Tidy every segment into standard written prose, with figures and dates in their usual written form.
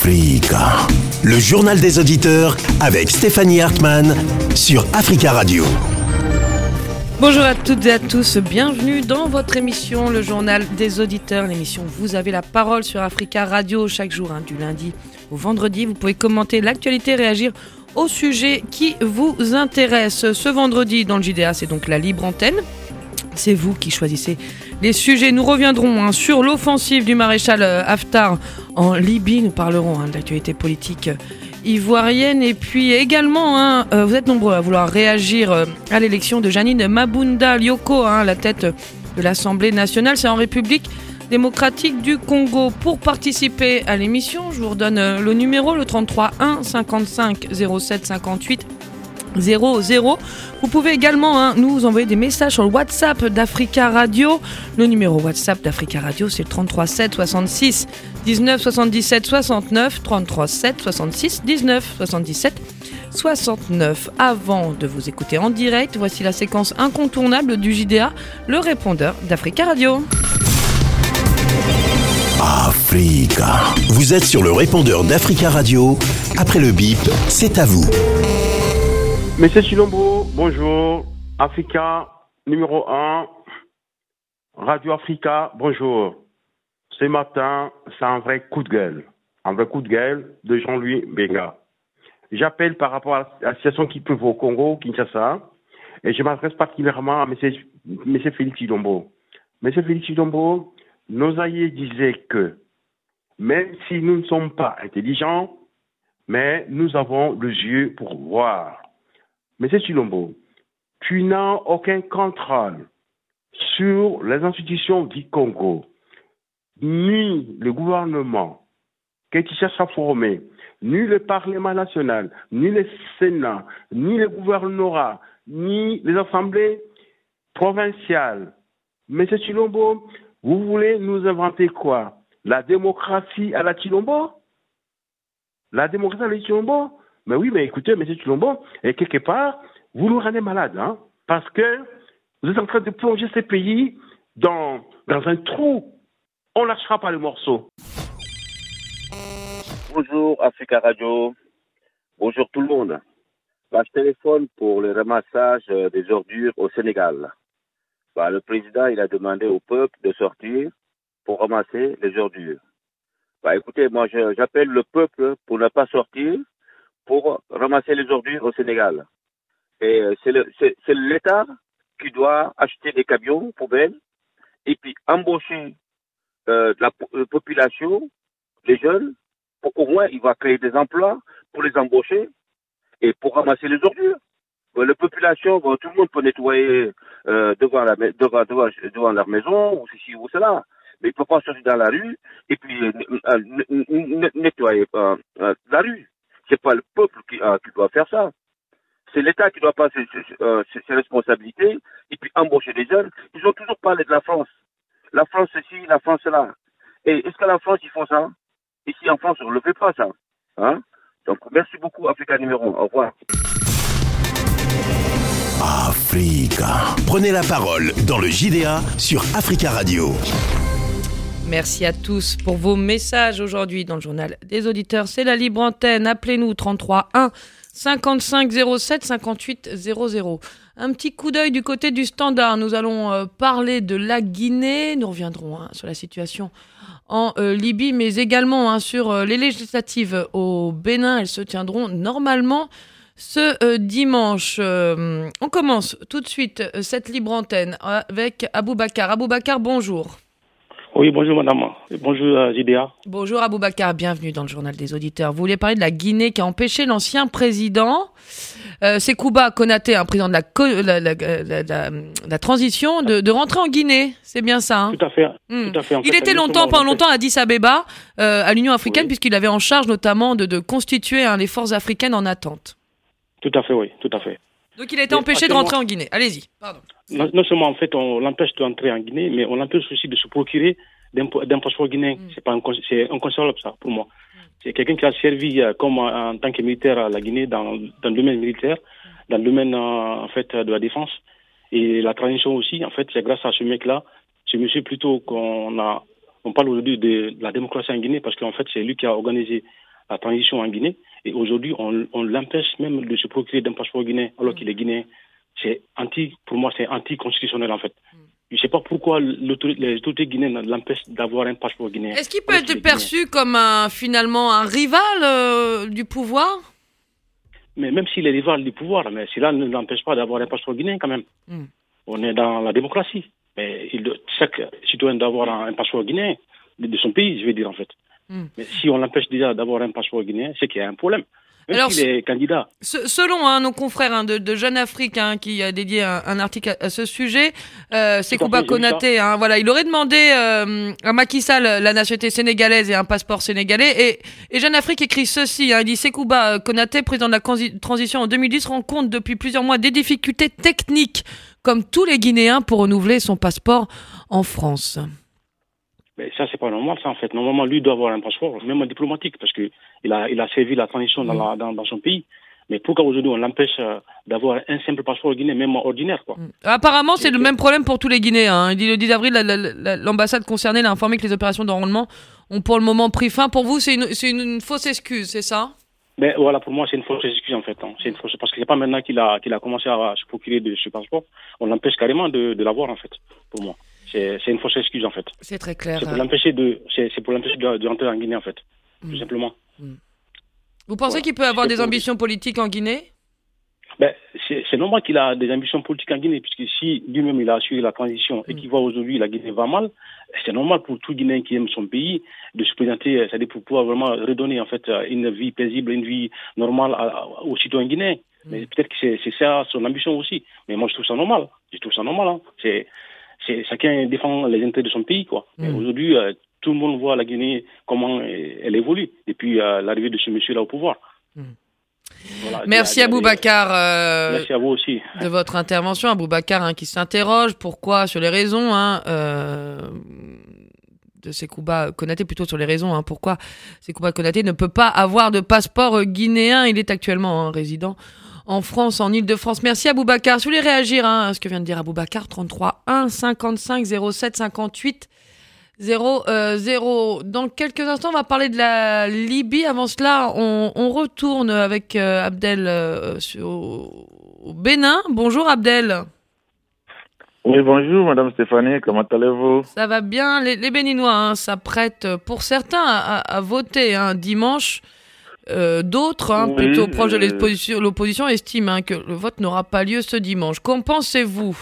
Africa. Le journal des auditeurs avec Stéphanie Hartmann sur Africa Radio. Bonjour à toutes et à tous, bienvenue dans votre émission, le journal des auditeurs. L'émission Vous avez la parole sur Africa Radio chaque jour, du lundi au vendredi. Vous pouvez commenter l'actualité, réagir au sujet qui vous intéresse. Ce vendredi dans le JDA, c'est donc la libre antenne. C'est vous qui choisissez les sujets. Nous reviendrons sur l'offensive du maréchal Haftar en Libye. Nous parlerons de l'actualité politique ivoirienne. Et puis également, vous êtes nombreux à vouloir réagir à l'élection de Janine Mabunda Lyoko, la tête de l'Assemblée nationale. C'est en République démocratique du Congo. Pour participer à l'émission, je vous redonne le numéro, le 33 1 55 07 58 00. Vous pouvez également nous envoyer des messages sur le WhatsApp d'Africa Radio. Le numéro WhatsApp d'Africa Radio, c'est le 33 7 66 19 77 69, 33 7 66 19 77 69. Avant de vous écouter en direct, voici la séquence incontournable du JDA, le répondeur d'Africa Radio. Africa. Vous êtes sur le répondeur d'Africa Radio. Après le bip, c'est à vous. Monsieur Chilombo, bonjour. Africa, numéro 1. Radio Africa, bonjour. Ce matin, c'est un vrai coup de gueule. Un vrai coup de gueule de Jean-Louis Benga. J'appelle par rapport à la situation qui peut au Congo, Kinshasa, et je m'adresse particulièrement à monsieur Félix Chilombo. Monsieur Félix Chilombo, nos aïeux disaient que même si nous ne sommes pas intelligents, mais nous avons les yeux pour voir. Monsieur Chilombo, tu n'as aucun contrôle sur les institutions du Congo, ni le gouvernement que tu cherches à former, ni le Parlement national, ni le Sénat, ni le gouvernorat, ni les assemblées provinciales. Monsieur Chilombo, vous voulez nous inventer quoi? La démocratie à la Chilombo? La démocratie à la Chilombo? Mais oui, mais écoutez, M. Chilombo, et quelque part, vous nous rendez malade, parce que vous êtes en train de plonger ces pays dans un trou. On ne lâchera pas le morceau. Bonjour Africa Radio, bonjour tout le monde. Je téléphone pour le ramassage des ordures au Sénégal. Le président il a demandé au peuple de sortir pour ramasser les ordures. Écoutez, moi j'appelle le peuple pour ne pas sortir, pour ramasser les ordures au Sénégal. Et c'est l'État qui doit acheter des camions poubelles et puis embaucher la population, les jeunes, pour qu'au moins il va créer des emplois pour les embaucher et pour ramasser les ordures. La population, tout le monde peut nettoyer devant leur maison ou ceci ou cela, mais il ne peut pas sortir dans la rue et puis nettoyer la rue. C'est pas le peuple qui doit faire ça. C'est l'État qui doit passer ses responsabilités et puis embaucher des jeunes. Ils ont toujours parlé de la France. La France ceci, la France là. Et est-ce que la France, ils font ça? Ici en France, on ne le fait pas ça. Donc merci beaucoup Africa numéro 1. Au revoir. Africa. Prenez la parole dans le JDA sur Africa Radio. Merci à tous pour vos messages aujourd'hui dans le journal des auditeurs. C'est la libre antenne. Appelez-nous 33 1 55 07 58 00. Un petit coup d'œil du côté du standard. Nous allons parler de la Guinée. Nous reviendrons sur la situation en Libye, mais également sur les législatives au Bénin. Elles se tiendront normalement ce dimanche. On commence tout de suite cette libre antenne avec Aboubacar. Aboubacar, bonjour. Oui, bonjour madame. Bonjour JDA. Bonjour Aboubacar, bienvenue dans le journal des auditeurs. Vous voulez parler de la Guinée qui a empêché l'ancien président Sékouba Konaté, un président de la transition, de rentrer en Guinée. C'est bien ça, Tout à fait. Tout à fait. Il était pendant longtemps à Addis Abeba, à l'Union africaine, puisqu'il avait en charge notamment de constituer les forces africaines en attente. Tout à fait, oui, tout à fait. Donc il a été empêché de rentrer en Guinée. Allez-y, pardon. Non seulement en fait on l'empêche d'entrer en Guinée, mais on l'empêche aussi de se procurer d'un passeport guinéen. C'est inconcevable ça pour moi. C'est quelqu'un qui a servi comme en tant que militaire à la Guinée dans le domaine militaire, dans le domaine en fait de la défense et la transition aussi. En fait, c'est grâce à ce mec-là, ce monsieur plutôt on parle aujourd'hui de la démocratie en Guinée parce qu'en fait c'est lui qui a organisé la transition en Guinée. Et aujourd'hui, on l'empêche même de se procurer d'un passeport guinéen, alors qu'il est guinéen. Pour moi, c'est anticonstitutionnel, en fait. Je ne sais pas pourquoi les autorités guinéennes l'empêchent d'avoir un passeport guinéen. Est-ce qu'il peut être perçu comme finalement un rival du pouvoir? Mais même s'il est rival du pouvoir, mais cela ne l'empêche pas d'avoir un passeport guinéen quand même. On est dans la démocratie. Mais chaque citoyen doit avoir un passeport guinéen de son pays, je vais dire en fait. Mais si on l'empêche déjà d'avoir un passeport guinéen, c'est qu'il y a un problème. Même alors, s'il est candidat. Selon nos confrères de Jeune Afrique qui a dédié un article à ce sujet, Sekouba Konaté, voilà, il aurait demandé à Macky Sall la nationalité sénégalaise et un passeport sénégalais. Et Jeune Afrique écrit ceci, il dit Sekouba Konaté, président de la transition en 2010, rencontre depuis plusieurs mois des difficultés techniques, comme tous les Guinéens, pour renouveler son passeport en France. Mais ça, c'est pas normal, ça, en fait. Normalement, lui doit avoir un passeport, même diplomatique, parce qu'il a servi la transition dans son pays. Mais pourquoi aujourd'hui on l'empêche d'avoir un simple passeport guinéen, même ordinaire, quoi? Apparemment, c'est le même problème pour tous les Guinéens. Il dit le 10 avril, l'ambassade concernée l'a informé que les opérations d'enrôlement ont pour le moment pris fin. Pour vous, c'est une fausse excuse, c'est ça? Ben voilà, pour moi, c'est une fausse excuse, en fait. C'est une fausse, parce que c'est pas maintenant qu'il a commencé à se procurer de ce passeport. On l'empêche carrément de l'avoir, en fait, pour moi. C'est une fausse excuse, en fait. C'est très clair. C'est pour l'empêcher de rentrer en Guinée, en fait. Tout simplement. Vous pensez qu'il peut avoir des ambitions politiques en Guinée? Ben, c'est normal qu'il a des ambitions politiques en Guinée, puisque si lui-même il a assuré la transition et qu'il voit aujourd'hui la Guinée va mal, c'est normal pour tout Guinéen qui aime son pays de se présenter, c'est-à-dire pour pouvoir vraiment redonner en fait une vie paisible, une vie normale aux citoyens guinéens. Mais peut-être que c'est ça son ambition aussi. Mais moi je trouve ça normal. Hein. C'est chacun défend les intérêts de son pays, quoi. Mais aujourd'hui, tout le monde voit la Guinée comment elle évolue depuis l'arrivée de ce monsieur-là au pouvoir. Voilà, merci Aboubacar. Merci à vous aussi. De votre intervention, Aboubacar, qui s'interroge pourquoi sur les raisons de Sekouba Konaté, plutôt sur les raisons pourquoi Sekouba Konaté ne peut pas avoir de passeport guinéen. Il est actuellement résident en France, en Ile-de-France. Merci Aboubacar. Si vous voulez réagir à ce que vient de dire Aboubacar, 33 1 55 07 58 00. Dans quelques instants, on va parler de la Libye. Avant cela, on retourne avec Abdel au Bénin. Bonjour Abdel. Oui, bonjour Madame Stéphanie, comment allez-vous? Ça va bien. Les Béninois s'apprêtent pour certains à voter dimanche. D'autres, plutôt proches de l'opposition, estiment que le vote n'aura pas lieu ce dimanche. Qu'en pensez-vous?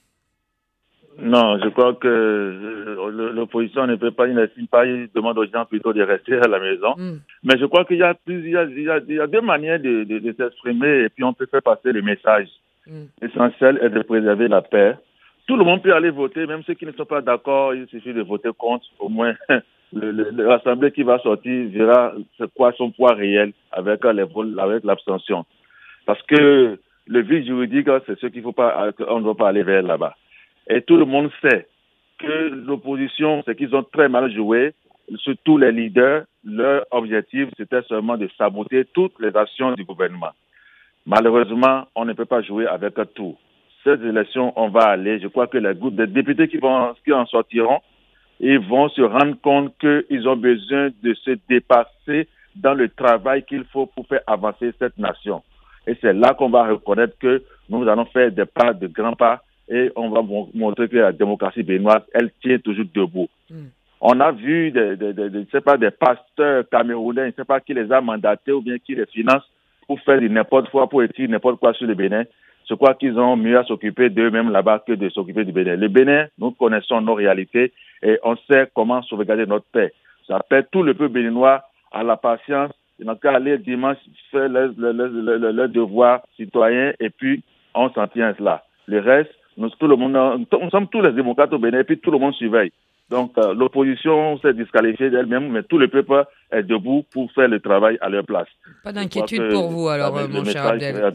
Non, je crois que l'opposition ne peut pas, il n'estime pas, il demande aux gens plutôt de rester à la maison. Mais je crois qu'il y a deux manières de s'exprimer et puis on peut faire passer le message. L'essentiel est de préserver la paix. Tout le monde peut aller voter, même ceux qui ne sont pas d'accord, il suffit de voter contre. Au moins, l'Assemblée qui va sortir verra c'est quoi son poids réel avec l'abstention. Parce que le vide juridique, c'est ce qu'il faut pas, on ne doit pas aller vers là-bas. Et tout le monde sait que l'opposition, c'est qu'ils ont très mal joué, surtout les leaders, leur objectif, c'était seulement de saboter toutes les actions du gouvernement. Malheureusement, on ne peut pas jouer avec tout. Ces élections, on va aller, je crois que les groupes de députés qui en sortiront, ils vont se rendre compte qu'ils ont besoin de se dépasser dans le travail qu'il faut pour faire avancer cette nation. Et c'est là qu'on va reconnaître que nous allons faire des pas, de grands pas, et on va montrer que la démocratie béninoise, elle tient toujours debout. On a vu des pasteurs camerounais, je ne sais pas qui les a mandatés ou bien qui les finance pour faire n'importe quoi, pour écrire n'importe quoi sur le Bénin. Je crois qu'ils ont mieux à s'occuper d'eux-mêmes là-bas que de s'occuper du Bénin. Le Bénin, nous connaissons nos réalités et on sait comment sauvegarder notre paix. J'appelle tout le peuple béninois à la patience. Ils n'ont qu'à aller dimanche faire leur devoir citoyen et puis on s'en tient là. Le reste, nous sommes tous les démocrates au Bénin et puis tout le monde surveille. Donc l'opposition s'est disqualifiée d'elle-même, mais tout le peuple est debout pour faire le travail à leur place. Pas d'inquiétude pour vous alors, mon cher Abdel.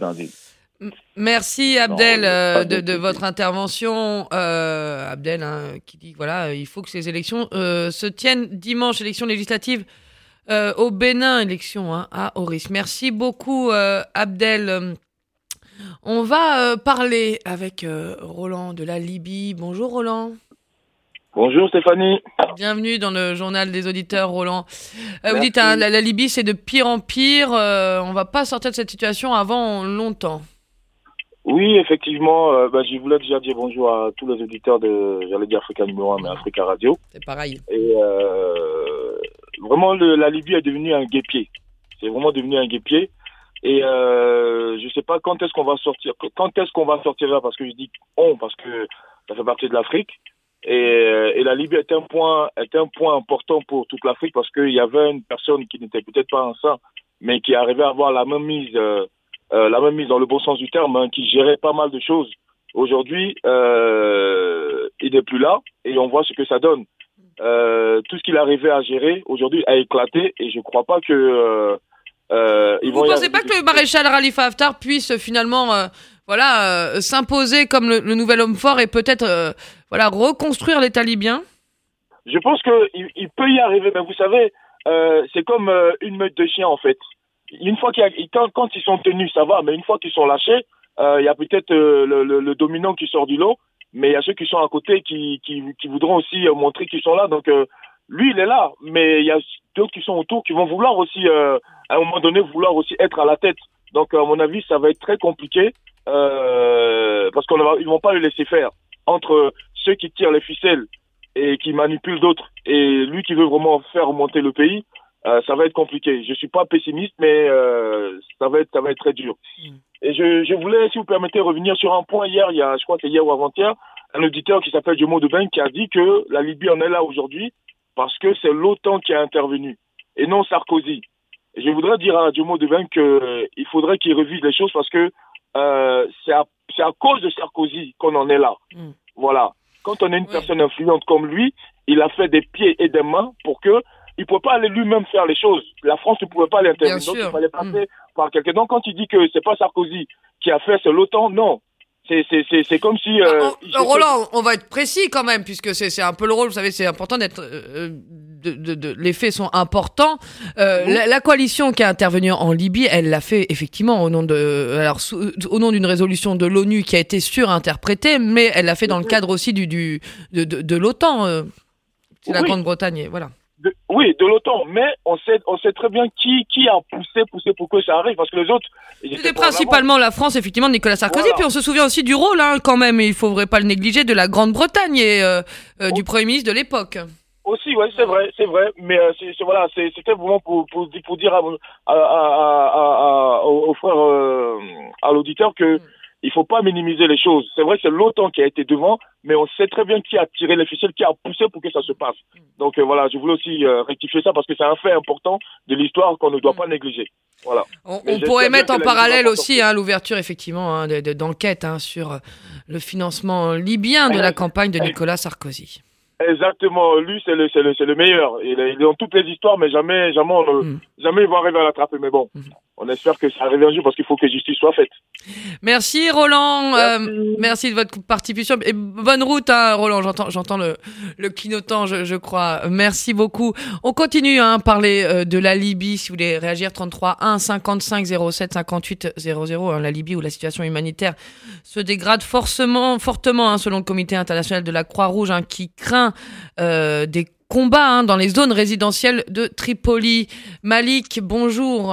Merci Abdel de votre intervention. Abdel qui dit voilà, il faut que ces élections se tiennent dimanche, élections législatives au Bénin, élections à haut risque. Merci beaucoup Abdel. On va parler avec Roland de la Libye. Bonjour Roland. Bonjour Stéphanie. Bienvenue dans le journal des auditeurs, Roland. Vous dites, la Libye, c'est de pire en pire. On va pas sortir de cette situation avant longtemps. Oui, effectivement. Je voulais déjà dire bonjour à tous les auditeurs de, j'allais dire Africa numéro 1, mais Africa Radio. C'est pareil. Et vraiment, la Libye est devenue un guêpier. C'est vraiment devenu un guêpier. Et je sais pas quand est-ce qu'on va sortir. Quand est-ce qu'on va sortir là? Parce que je dis on, parce que ça fait partie de l'Afrique. Et la Libye est un point important pour toute l'Afrique, parce qu'il y avait une personne qui n'était peut-être pas enceinte, mais qui arrivait à avoir la même mise dans le bon sens du terme, hein, qui gérait pas mal de choses. Aujourd'hui, il n'est plus là, et on voit ce que ça donne. Tout ce qu'il arrivait à gérer aujourd'hui a éclaté, et je crois pas que vous pensez pas que le maréchal Khalifa Haftar puisse finalement s'imposer comme le nouvel homme fort et peut-être reconstruire l'État libyen? Je pense qu'il peut y arriver, mais vous savez, c'est comme une meute de chiens en fait. Une fois quand ils sont tenus, ça va, mais une fois qu'ils sont lâchés, il y a peut-être le dominant qui sort du lot, mais il y a ceux qui sont à côté qui voudront aussi montrer qu'ils sont là. Donc lui, il est là, mais il y a d'autres qui sont autour qui vont vouloir aussi, à un moment donné, être à la tête. Donc, à mon avis, ça va être très compliqué, parce qu'ils vont pas le laisser faire. Entre ceux qui tirent les ficelles et qui manipulent d'autres, et lui qui veut vraiment faire remonter le pays, ça va être compliqué. Je suis pas pessimiste, mais ça va être très dur. Et je voulais, si vous permettez, revenir sur un point je crois que c'est hier ou avant-hier, un auditeur qui s'appelle Jomo Deben qui a dit que la Libye en est là aujourd'hui parce que c'est l'OTAN qui a intervenu et non Sarkozy. Et je voudrais dire à Jomo Deben qu'il faudrait qu'il revise les choses, parce que c'est à cause de Sarkozy qu'on en est là. Voilà. Quand on est une personne influente comme lui, il a fait des pieds et des mains pour que il ne pouvait pas aller lui-même faire les choses. La France ne pouvait pas l'intervenir. Donc, il fallait passer par quelqu'un. Donc, quand il dit que c'est pas Sarkozy qui a fait, c'est l'OTAN, non. C'est comme si... Roland, on va être précis quand même, puisque c'est un peu le rôle, vous savez, c'est important d'être... les faits sont importants. La coalition qui a intervenu en Libye, elle l'a fait effectivement au nom d'une résolution de l'ONU qui a été surinterprétée, mais elle l'a fait dans le cadre aussi de l'OTAN. C'est la Grande-Bretagne, voilà. De l'OTAN, mais on sait très bien qui a poussé pour que ça arrive, parce que les autres... C'était principalement la France, effectivement, de Nicolas Sarkozy, puis on se souvient aussi du rôle, quand même, et il ne faudrait pas le négliger, de la Grande-Bretagne et du Premier ministre de l'époque. Aussi, ouais, c'est vrai, mais c'était vraiment pour dire au frère, à l'auditeur que il faut pas minimiser les choses. C'est vrai que c'est l'OTAN qui a été devant, mais on sait très bien qui a tiré les ficelles, qui a poussé pour que ça se passe. Donc voilà, je voulais aussi rectifier ça, parce que c'est un fait important de l'histoire qu'on ne doit pas négliger. Voilà. On pourrait mettre en parallèle aussi l'ouverture effectivement d'enquête sur le financement libyen de la campagne de Nicolas Sarkozy. Exactement, lui c'est le meilleur. Il est dans toutes les histoires, mais jamais ils vont arriver à l'attraper. Mais bon, on espère que ça arrive un jour, parce qu'il faut que justice soit faite. Merci Roland, merci de votre participation et bonne route Roland. J'entends le clignotant, je crois. Merci beaucoup. On continue à parler de la Libye. Si vous voulez réagir, 33 1 55 07 58 00. La Libye, où la situation humanitaire se dégrade fortement selon le Comité international de la Croix-Rouge, qui craint des combats dans les zones résidentielles de Tripoli. Malik, bonjour.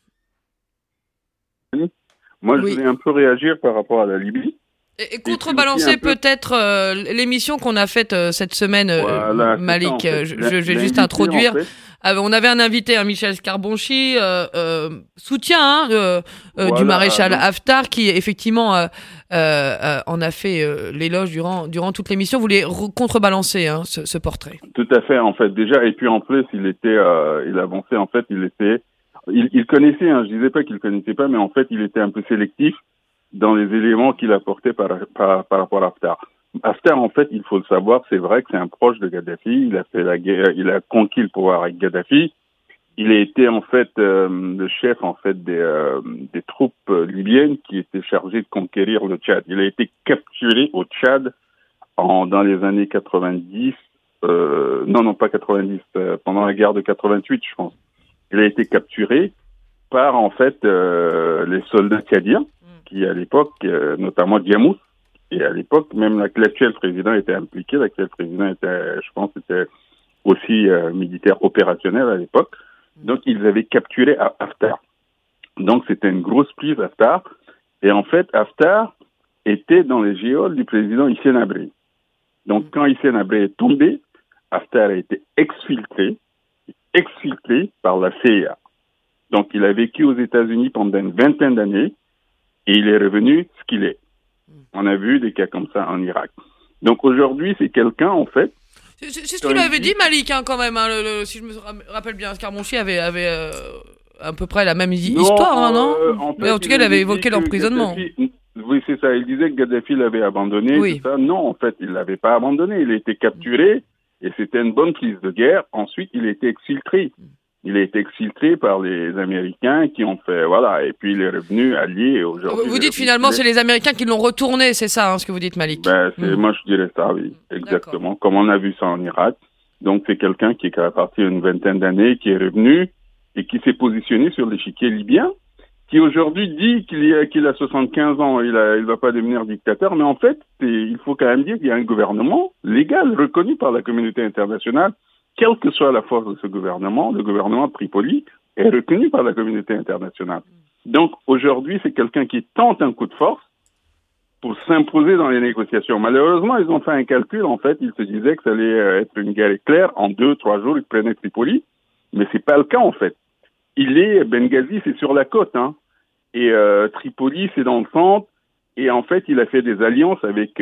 Moi, je voulais un peu réagir par rapport à la Libye. Et contrebalancer peut-être l'émission qu'on a faite cette semaine, Malik. Je vais juste introduire. On avait un invité, Michel Scarbonchi, soutien du maréchal Haftar, qui effectivement en a fait l'éloge durant toute l'émission. Vous voulez contrebalancer ce portrait? Tout à fait, en fait, déjà. Et puis en plus, il avançait, en fait, il connaissait, je disais pas qu'il connaissait pas, mais en fait, il était un peu sélectif dans les éléments qu'il apportait par rapport à Haftar. Haftar, en fait, il faut le savoir, c'est vrai que c'est un proche de Kadhafi. Il a fait la guerre, il a conquis le pouvoir avec Kadhafi. Il a été, en fait, le chef, en fait, des troupes libyennes qui étaient chargées de conquérir le Tchad. Il a été capturé au Tchad dans les années 90, non, pas 90, pendant la guerre de 88, je pense. Il a été capturé par, en fait, les soldats tchadiens, qui, à l'époque, notamment Diamous, Et à l'époque, même l'actuel président était impliqué. L'actuel président était, je pense, était aussi militaire opérationnel à l'époque. Donc, ils avaient capturé Haftar. Donc, c'était une grosse prise, Haftar. Et en fait, Haftar était dans les geôles du président Hissène Habré. Donc, quand Hissène Habré est tombé, Haftar a été exfiltré par la CIA. Donc, il a vécu aux États-Unis pendant une vingtaine d'années et il est revenu ce qu'il est. On a vu des cas comme ça en Irak. Donc, aujourd'hui, c'est quelqu'un, en fait... C'est ce qu'il avait dit, Malik, hein, quand même, hein, si je me rappelle bien. Scarmonchi avait à peu près la même histoire, non mais en tout cas, il avait évoqué l'emprisonnement. Oui, c'est ça. Il disait que Kadhafi l'avait abandonné. Oui. Tout ça. Non, en fait, il ne l'avait pas abandonné. Il a été capturé et c'était une bonne prise de guerre. Ensuite, il a été exfiltré. Il a été exfiltré par les Américains qui ont fait... Voilà. Et puis, il est revenu allié. Aujourd'hui, vous dites finalement, c'est les Américains qui l'ont retourné. C'est ça, ce que vous dites, Malik. Moi, je dirais ça, oui. Exactement. Comme on a vu ça en Irak. Donc, c'est quelqu'un qui est parti une vingtaine d'années, qui est revenu et qui s'est positionné sur l'échiquier libyen, qui aujourd'hui dit qu'il a 75 ans, il va pas devenir dictateur, mais en fait, il faut quand même dire qu'il y a un gouvernement légal reconnu par la communauté internationale, quelle que soit la force de ce gouvernement, le gouvernement de Tripoli est reconnu par la communauté internationale. Donc aujourd'hui, c'est quelqu'un qui tente un coup de force pour s'imposer dans les négociations. Malheureusement, ils ont fait un calcul, en fait, ils se disaient que ça allait être une guerre éclair, en 2-3 jours, ils prenaient Tripoli, mais c'est pas le cas, en fait. Benghazi, c'est sur la côte, hein. Et Tripoli, c'est dans le centre. Et en fait, il a fait des alliances avec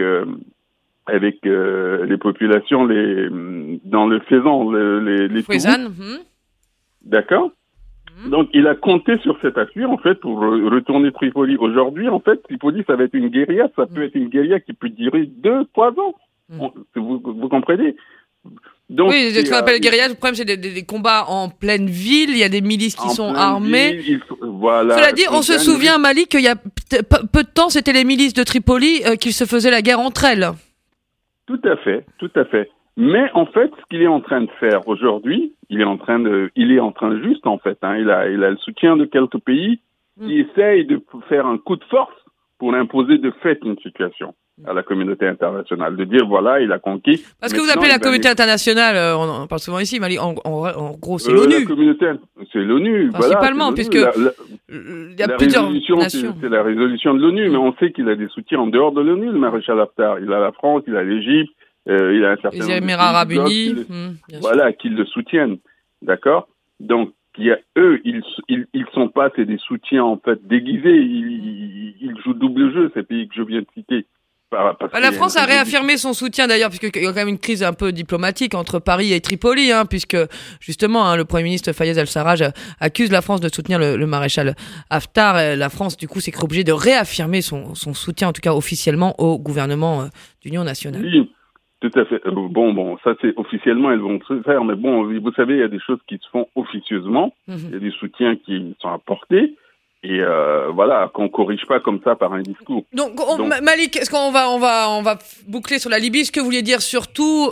les populations dans le Fezzan, les Fezzan. D'accord. Donc, il a compté sur cet appui, en fait, pour retourner Tripoli. Aujourd'hui, en fait, Tripoli, ça va être une guérilla. Ça peut être une guérilla qui peut durer 2-3 ans. Vous comprenez? Donc, oui, ce qu'on appelle guérilla, le problème, c'est des combats en pleine ville, il y a des milices qui sont armées. Voilà. Cela dit, on se souvient, Malik, qu'il y a peu de temps, c'était les milices de Tripoli qui se faisaient la guerre entre elles. Tout à fait. Mais en fait, ce qu'il est en train de faire aujourd'hui, il est en train juste, en fait. Hein, il a le soutien de quelques pays qui essayent de faire un coup de force pour imposer de fait une situation à la communauté internationale, de dire voilà, il a conquis. Parce que vous appelez la communauté internationale, on en parle souvent ici, Mali, en gros, c'est l'ONU. La communauté, c'est l'ONU, principalement, voilà, puisque il y a plusieurs nations. C'est la résolution de l'ONU, mais on sait qu'il a des soutiens en dehors de l'ONU, le maréchal Haftar. Il a la France, il a l'Égypte, il a un certain nombre les Émirats arabes unis, voilà, qui le soutiennent, d'accord. Donc eux, ils sont pas, c'est des soutiens en fait déguisés. Ils jouent double jeu, ces pays que je viens de citer. La France a réaffirmé son soutien d'ailleurs, puisqu'il y a quand même une crise un peu diplomatique entre Paris et Tripoli, hein, puisque justement le Premier ministre Fayez al-Sarraj accuse la France de soutenir le maréchal Haftar. Et la France, du coup, s'est obligée de réaffirmer son soutien, en tout cas officiellement, au gouvernement d'union nationale. Oui, tout à fait. Bon, ça c'est officiellement, elles vont se faire, mais bon, vous savez, il y a des choses qui se font officieusement, il y a des soutiens qui sont apportés. Et voilà, qu'on corrige pas comme ça par un discours. Donc Malik, est-ce qu'on va boucler sur la Libye? Ce que vous vouliez dire surtout,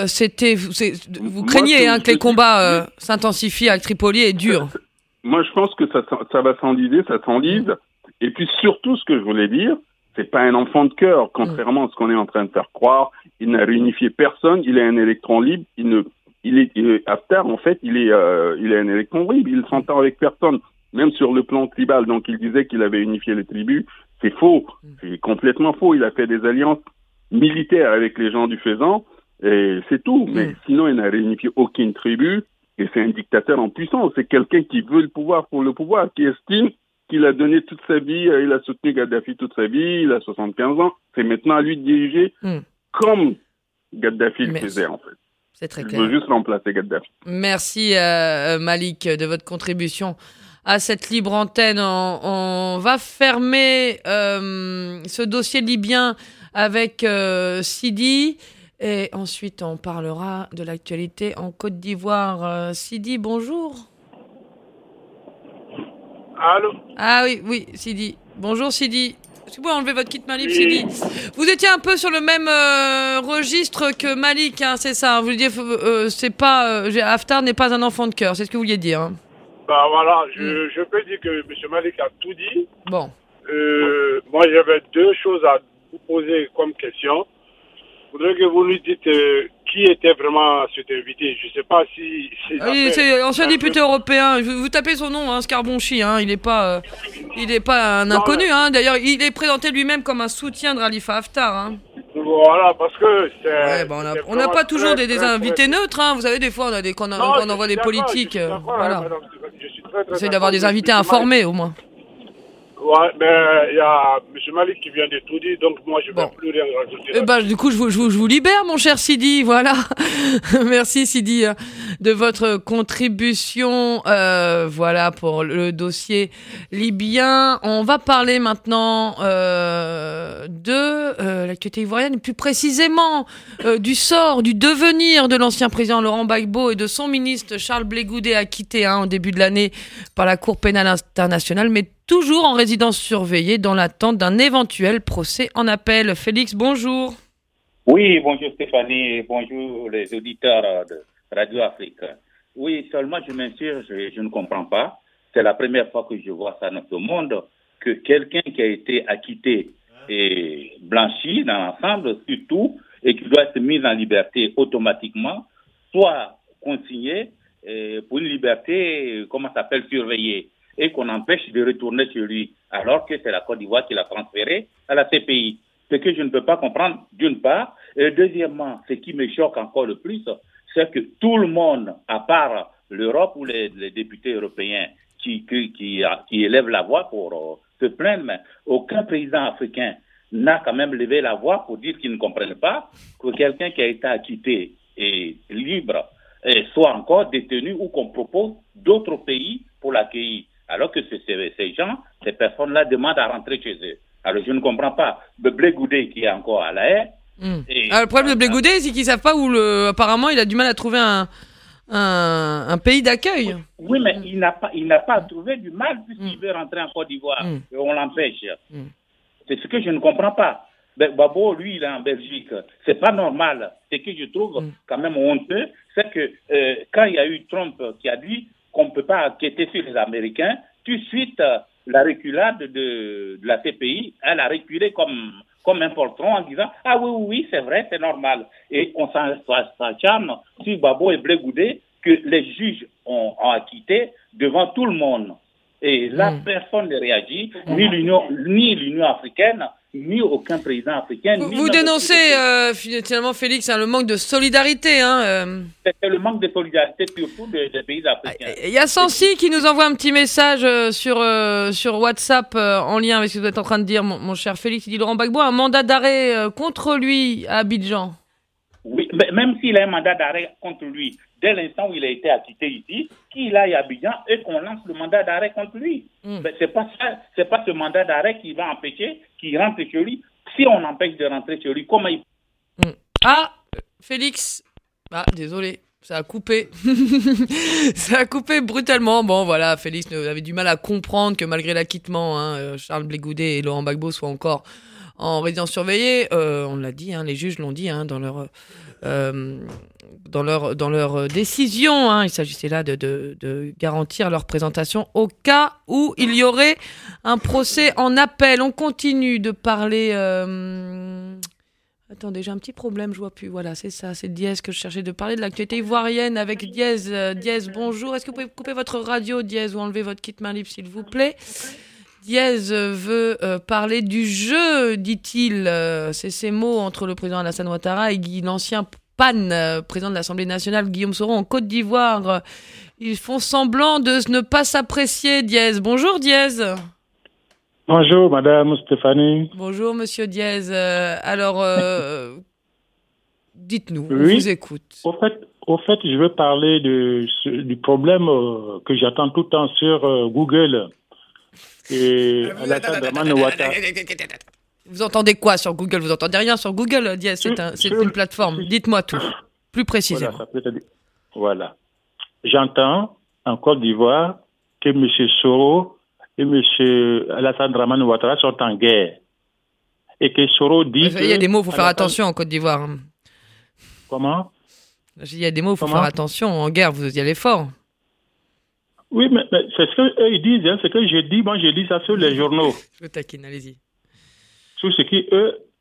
vous craignez que les combats s'intensifient avec Tripoli et durent. Moi, je pense que ça va s'enliser, ça s'enlise. Et puis surtout, ce que je voulais dire, c'est pas un enfant de cœur, contrairement à ce qu'on est en train de faire croire. Il n'a réunifié personne. Il est un électron libre. Haftar, en fait, il est un électron libre. Il s'entend avec personne. Même sur le plan tribal, donc il disait qu'il avait unifié les tribus, c'est faux, c'est complètement faux. Il a fait des alliances militaires avec les gens du Fezzan, et c'est tout. Mais sinon, il n'a réunifié aucune tribu, et c'est un dictateur en puissance. C'est quelqu'un qui veut le pouvoir pour le pouvoir, qui estime qu'il a donné toute sa vie, il a soutenu Kadhafi toute sa vie, il a 75 ans. C'est maintenant à lui de diriger comme Kadhafi le faisait, en fait. C'est très clair. Il veut juste remplacer Kadhafi. Merci Malik de votre contribution à cette libre antenne. On va fermer ce dossier libyen avec Sidi et ensuite on parlera de l'actualité en Côte d'Ivoire. Sidi, bonjour. Allô? Ah oui, Sidi. Bonjour Sidi. Est-ce que vous pouvez enlever votre kit Malik, Sidi? Vous étiez un peu sur le même registre que Malik, hein, c'est ça. Vous vouliez c'est pas Haftar n'est pas un enfant de cœur, c'est ce que vous vouliez dire. Hein. Bah voilà, je peux dire que M. Malik a tout dit. Bon. Moi, j'avais deux choses à vous poser comme question. Je voudrais que vous nous dites qui était vraiment cet invité. Je ne sais pas si... c'est ancien député européen. Vous tapez son nom, Scarbonchi. Il n'est pas un inconnu. D'ailleurs, il est présenté lui-même comme un soutien de Khalifa Haftar. Voilà, parce que on n'a pas toujours des invités neutres. Vous savez, des fois, quand on envoie des politiques. Voilà. On essaie d'avoir des invités informés, au moins. Ouais, mais il y a M. Malik qui vient de tout dire, donc moi je ne vais plus rien rajouter. Du coup, je vous libère, mon cher Sidi, voilà. Merci Sidi de votre contribution, voilà, pour le dossier libyen. On va parler maintenant de l'actualité ivoirienne, plus précisément du sort, du devenir de l'ancien président Laurent Gbagbo et de son ministre Charles Blé Goudé, acquitté en début de l'année par la Cour pénale internationale, mais toujours en résidence surveillée dans l'attente d'un éventuel procès en appel. Félix, bonjour. Oui, bonjour Stéphanie, bonjour les auditeurs de Radio Afrique. Oui, seulement je m'insurge, je ne comprends pas. C'est la première fois que je vois ça dans ce monde, que quelqu'un qui a été acquitté et blanchi dans l'ensemble, surtout, et qui doit être mis en liberté automatiquement, soit consigné pour une liberté, surveillée, et qu'on empêche de retourner chez lui, alors que c'est la Côte d'Ivoire qui l'a transféré à la CPI. Ce que je ne peux pas comprendre, d'une part. Et deuxièmement, ce qui me choque encore le plus, c'est que tout le monde, à part l'Europe ou les députés européens qui élèvent la voix pour se plaindre, mais aucun président africain n'a quand même levé la voix pour dire qu'ils ne comprennent pas que quelqu'un qui a été acquitté et libre soit encore détenu ou qu'on propose d'autres pays pour l'accueillir. Alors que ces personnes-là demandent à rentrer chez eux. Alors je ne comprends pas. Le Blé Goudé qui est encore à La Haye. Le problème de Blé Goudé, c'est qu'ils ne savent pas où apparemment il a du mal à trouver un pays d'accueil. Oui, mais il n'a pas trouvé du mal puisqu'il veut rentrer en Côte d'Ivoire. Et on l'empêche. C'est ce que je ne comprends pas. Gbagbo, lui, il est en Belgique. C'est pas normal. Ce que je trouve quand même honteux, c'est que quand il y a eu Trump qui a dit qu'on ne peut pas enquêter sur les Américains, tout de suite, la reculade de la CPI, elle a reculé comme un poltron en disant « Ah oui, c'est vrai, c'est normal ». Et on s'acharne sur Gbagbo et Blé Goudé que les juges ont acquitté devant tout le monde. Et là, personne ne réagit, ni l'Union africaine, ni aucun président africain. Vous dénoncez finalement, Félix, le manque de solidarité. C'est le manque de solidarité surtout des pays africains. Il y a Sansi qui nous envoie un petit message sur WhatsApp en lien avec ce que vous êtes en train de dire, mon cher Félix. Il dit Laurent Gbagbo a un mandat d'arrêt contre lui à Abidjan. Oui, mais même s'il a un mandat d'arrêt contre lui, dès l'instant où il a été acquitté ici, qu'il aille à Abidjan et qu'on lance le mandat d'arrêt contre lui. Mais c'est pas ce mandat d'arrêt qui va empêcher qu'il rentre chez lui. Si on empêche de rentrer chez lui, comment il... Félix, désolé, ça a coupé. Ça a coupé brutalement. Bon, voilà, Félix avait du mal à comprendre que malgré l'acquittement, Charles Blé Goudé et Laurent Gbagbo soient encore en résidence surveillée. On l'a dit, les juges l'ont dit dans leur décision. Il s'agissait là de garantir leur présentation au cas où il y aurait un procès en appel. On continue de parler... Attendez, j'ai un petit problème, je vois plus. Voilà, c'est ça, c'est Diez que je cherchais de parler de l'actualité ivoirienne avec Diez. Diez, bonjour. Est-ce que vous pouvez couper votre radio, Diez, ou enlever votre kit main libre, s'il vous plaît? Diez veut parler du jeu, dit-il. C'est ces mots entre le président Alassane Ouattara et l'ancien président de l'Assemblée nationale, Guillaume Soro, en Côte d'Ivoire. Ils font semblant de ne pas s'apprécier, Diez. Bonjour, Diez. Bonjour, Madame Stéphanie. Bonjour, Monsieur Diez. Alors, dites-nous, on vous écoute. Au fait, je veux parler du problème que j'attends tout le temps sur Google. Et Vous entendez quoi sur Google? Vous entendez rien sur Google, Diez? C'est une plateforme. Dites-moi tout, plus précisément. Voilà. J'entends en Côte d'Ivoire que M. Soro et M. Alassane Ouattara sont en guerre. Et que Soro dit Il y a des mots, il faut faire attention en Côte d'Ivoire. Comment? Il y a des mots, il faut faire attention. En guerre, vous y allez fort. Oui, mais c'est ce qu'eux ils disent, ce que je dis, moi je dis ça sur les journaux. Je vous taquine, allez-y. Sur ce qu'eux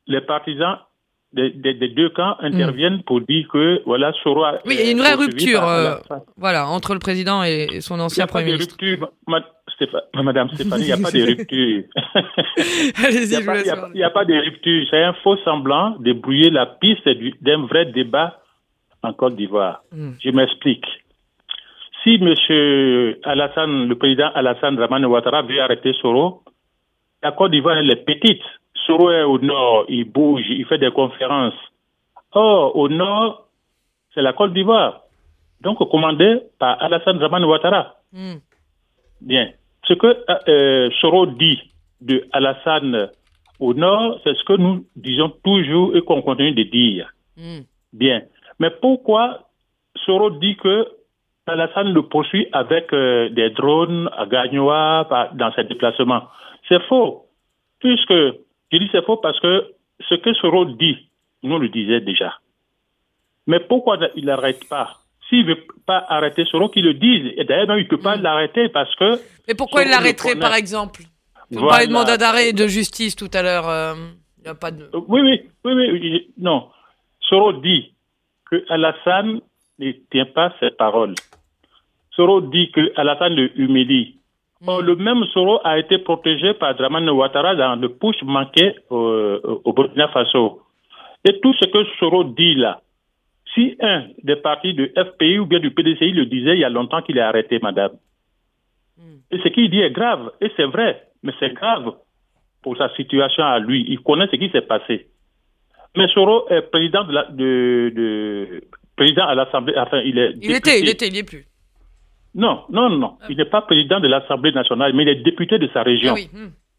les partisans des deux camps interviennent pour dire que voilà, Soro a... Oui, il y a une vraie rupture voilà, entre le président et son ancien Premier ministre. Madame Stéphanie, il n'y a pas de rupture. Allez-y, il n'y a pas de rupture. C'est un faux semblant de brouiller la piste d'un vrai débat en Côte d'Ivoire. Je m'explique. Si le président Alassane Dramane Ouattara veut arrêter Soro, la Côte d'Ivoire, elle est petite. Soro est au nord, il bouge, il fait des conférences. Or, au nord, c'est la Côte d'Ivoire. Donc, commandé par Alassane Dramane Ouattara. Bien. Ce que Soro dit de Alassane au nord, c'est ce que nous disons toujours et qu'on continue de dire. Bien. Mais pourquoi Soro dit que Alassane le poursuit avec des drones à Gagnoa dans ses déplacements? C'est faux. Puisque, je dis c'est faux parce que ce que Soro dit, nous le disions déjà. Mais pourquoi il n'arrête pas? S'il ne veut pas arrêter Soro, qu'il le dise. Et d'ailleurs, il ne peut pas l'arrêter parce que... Mais pourquoi il l'arrêterait, par exemple? Vous parlez de mandat d'arrêt et de justice tout à l'heure. Il n'y a pas de... Oui. Non. Soro dit que Alassane ne tient pas ses paroles. Soro dit que Alassane le humilie. Or, le même Soro a été protégé par Dramane Ouattara dans le push manqué au Burkina Faso. Et tout ce que Soro dit là, si un des partis de FPI ou bien du PDCI le disait il y a longtemps qu'il est arrêté, madame. Et ce qu'il dit est grave, et c'est vrai, mais c'est grave pour sa situation à lui. Il connaît ce qui s'est passé. Mais Soro est président président à l'Assemblée, enfin, il est plus. Non. Il n'est pas président de l'Assemblée nationale, mais il est député de sa région. Oui.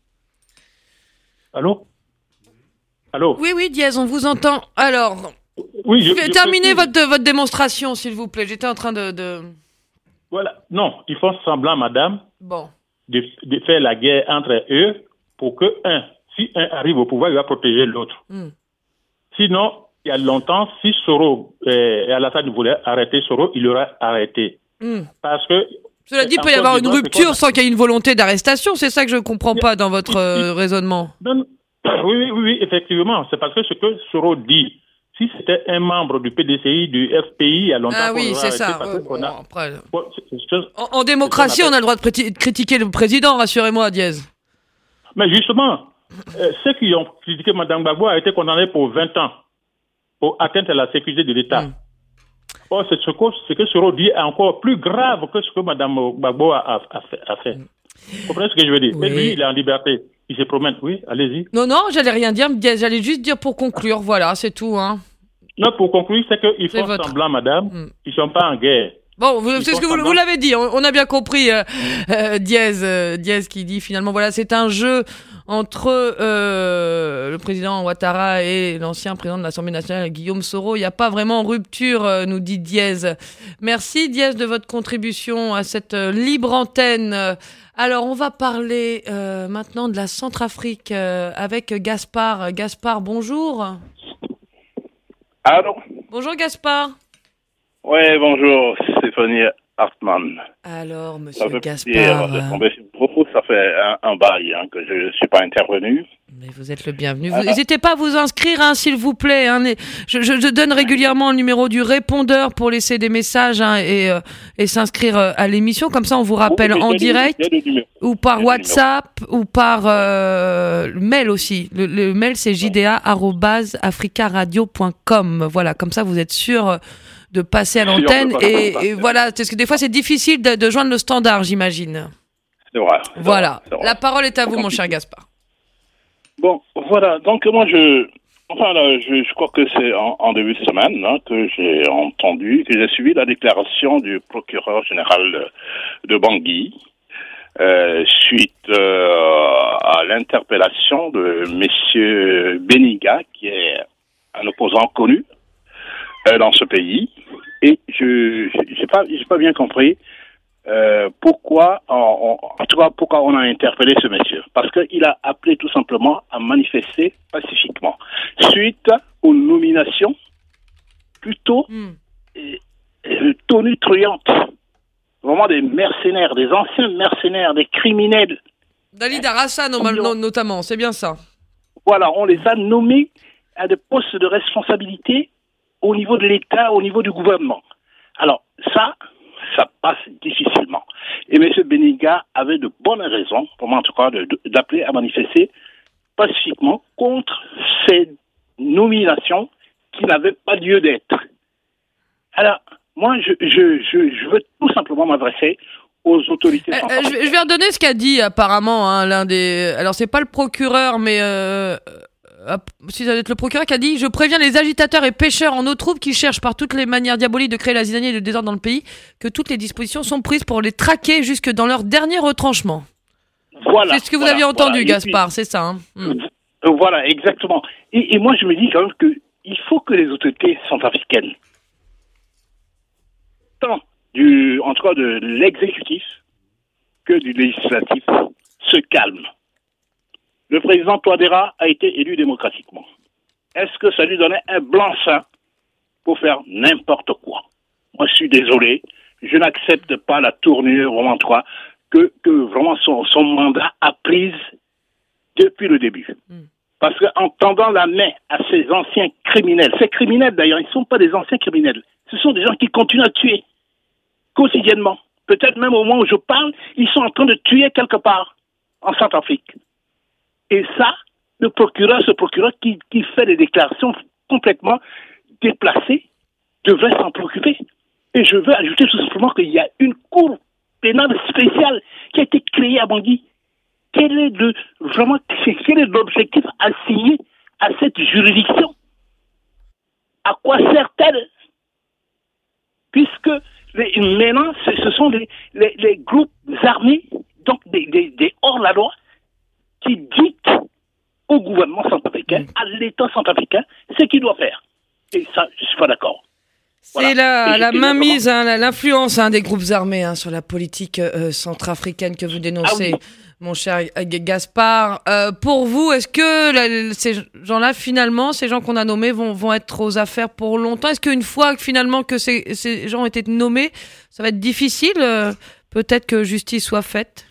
Allô? Oui, Diaz, on vous entend. Alors, terminez votre démonstration, s'il vous plaît. J'étais en train de... Voilà. Non, ils font semblant, madame, bon, de faire la guerre entre eux pour que si un arrive au pouvoir, il va protéger l'autre. Sinon, il y a longtemps, si Soro et Alassane voulaient arrêter Soro, il l'aurait arrêté. Parce que... Cela dit, il peut y avoir une rupture sans qu'il y ait une volonté d'arrestation. C'est ça que je ne comprends pas dans votre raisonnement. Oui, effectivement. C'est parce que ce que Soro dit, si c'était un membre du PDCI, du FPI, il y a longtemps... Ah oui, c'est ça. En démocratie, on a le droit de critiquer le président, rassurez-moi, Diaz. Mais justement, ceux qui ont critiqué Mme Gbagbo a été condamnés pour 20 ans pour atteinte à la sécurité de l'État. Or, ce que Soro dit est encore plus grave que ce que Mme Gbagbo a fait. Vous comprenez ce que je veux dire? Oui. Et lui, il est en liberté. Il se promène. Oui, allez-y. Non, j'allais rien dire. J'allais juste dire pour conclure. Voilà, c'est tout. Non, pour conclure, c'est qu'ils font semblant, madame. Ils ne sont pas en guerre. Bon, c'est ce que vous l'avez dit. On a bien compris, Diaz qui dit finalement, voilà, c'est un jeu entre le président Ouattara et l'ancien président de l'Assemblée nationale, Guillaume Soro. Il n'y a pas vraiment rupture, nous dit Diaz. Merci, Diaz, de votre contribution à cette libre antenne. Alors, on va parler maintenant de la Centrafrique avec Gaspard. Gaspard, bonjour. Allô? Bonjour, Gaspard. Oui, bonjour, Stéphanie Hartmann. Alors, monsieur Gaspard... Ça fait un bail que je ne suis pas intervenu. Mais vous êtes le bienvenu. N'hésitez pas à vous inscrire, s'il vous plaît. Je donne régulièrement le numéro du répondeur pour laisser des messages et s'inscrire à l'émission. Comme ça, on vous rappelle en direct ou par WhatsApp ou par mail aussi. Le mail, c'est jda@africaradio.com. Voilà, comme ça, vous êtes sûr de passer à l'antenne. Et voilà, parce que des fois, c'est difficile de joindre le standard, j'imagine. C'est vrai. Voilà. La parole est à vous, mon cher Gaspard. Bon, voilà. Donc, moi, je crois que c'est en début de semaine que j'ai suivi la déclaration du procureur général de Bangui suite à l'interpellation de monsieur Beniga, qui est un opposant connu dans ce pays. Et j'ai pas bien compris pourquoi on a interpellé ce monsieur. Parce qu'il a appelé tout simplement à manifester pacifiquement. Suite aux nominations plutôt tonitruantes. Vraiment des mercenaires, des anciens mercenaires, des criminels. Dalida Rassa, notamment, c'est bien ça. voilà, on les a nommés à des postes de responsabilité au niveau de l'État, au niveau du gouvernement. Alors, ça passe difficilement. Et M. Beniga avait de bonnes raisons, pour moi en tout cas, d'appeler à manifester pacifiquement contre ces nominations qui n'avaient pas lieu d'être. Alors, moi, je veux tout simplement m'adresser aux autorités centrales. Je vais redonner ce qu'a dit apparemment l'un des... Alors, c'est pas le procureur, mais... si ça doit être le procureur qui a dit « Je préviens les agitateurs et pêcheurs en eau trouble qui cherchent par toutes les manières diaboliques de créer la zizanie et le désordre dans le pays que toutes les dispositions sont prises pour les traquer jusque dans leur dernier retranchement. » Voilà. C'est ce que vous aviez entendu, Gaspard, c'est ça. Voilà, exactement. Et moi, je me dis quand même qu'il faut que les autorités centrafricaines, tant en tout cas de l'exécutif que du législatif, se calment. Le président Touadéra a été élu démocratiquement. Est-ce que ça lui donnait un blanc-seing pour faire n'importe quoi? Moi, je suis désolé. Je n'accepte pas la tournure, vraiment, que vraiment son mandat a prise depuis le début. Parce qu'en tendant la main à ces anciens criminels, ces criminels d'ailleurs, ils ne sont pas des anciens criminels. Ce sont des gens qui continuent à tuer quotidiennement. Peut-être même au moment où je parle, ils sont en train de tuer quelque part en Centrafrique. Et ça, ce procureur qui fait des déclarations complètement déplacées, devrait s'en préoccuper. Et je veux ajouter tout simplement qu'il y a une cour pénale spéciale qui a été créée à Bangui. Quel est l'objectif assigné à cette juridiction? À quoi sert-elle? Puisque maintenant, ce sont les groupes armés, donc des hors-la-loi, qui dictent au gouvernement centrafricain, à l'État centrafricain, ce qu'il doit faire. Et ça, je ne suis pas d'accord. C'est la mainmise, l'influence des groupes armés sur la politique centrafricaine que vous dénoncez, mon cher Gaspard. Pour vous, est-ce que ces gens-là, finalement, ces gens qu'on a nommés, vont être aux affaires pour longtemps? Est-ce qu'une fois finalement que ces gens ont été nommés, ça va être difficile, peut-être que justice soit faite?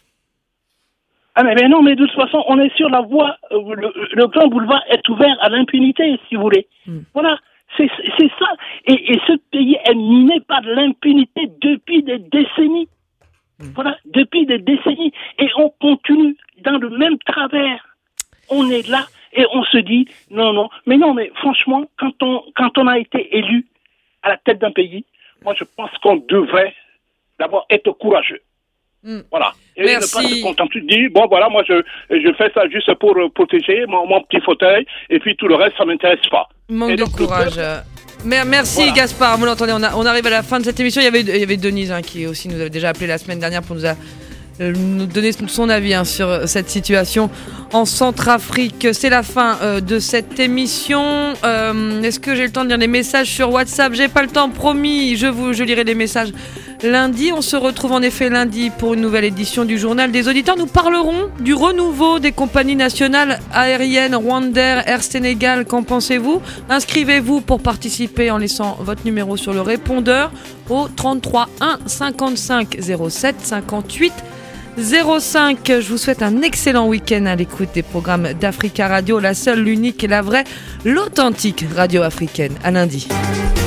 Mais non, mais de toute façon, on est sur la voie, le grand boulevard est ouvert à l'impunité, si vous voulez. Voilà, c'est ça. Et ce pays est miné par l'impunité depuis des décennies. Voilà, depuis des décennies. Et on continue dans le même travers. On est là et on se dit, non. Mais franchement, quand on a été élu à la tête d'un pays, moi je pense qu'on devrait d'abord être courageux. Voilà. Et merci. Ne pas se contenter de dire, moi je fais ça juste pour protéger mon petit fauteuil et puis tout le reste, ça m'intéresse pas. Manque de courage. Merci voilà. Gaspard, vous l'entendez, on arrive à la fin de cette émission. Il y avait Denise qui aussi nous avait déjà appelé la semaine dernière pour nous donner son avis sur cette situation en Centrafrique. C'est la fin de cette émission. Est-ce que j'ai le temps de lire les messages sur WhatsApp? J'ai pas le temps, promis, je lirai les messages lundi. On se retrouve en effet lundi pour une nouvelle édition du Journal des Auditeurs. Nous parlerons du renouveau des compagnies nationales aériennes Rwandair, Air Sénégal. Qu'en pensez-vous? Inscrivez-vous pour participer en laissant votre numéro sur le répondeur au 33 1 55 07 58 05. Je vous souhaite un excellent week-end à l'écoute des programmes d'Africa Radio, la seule, l'unique et la vraie, l'authentique radio africaine. À lundi.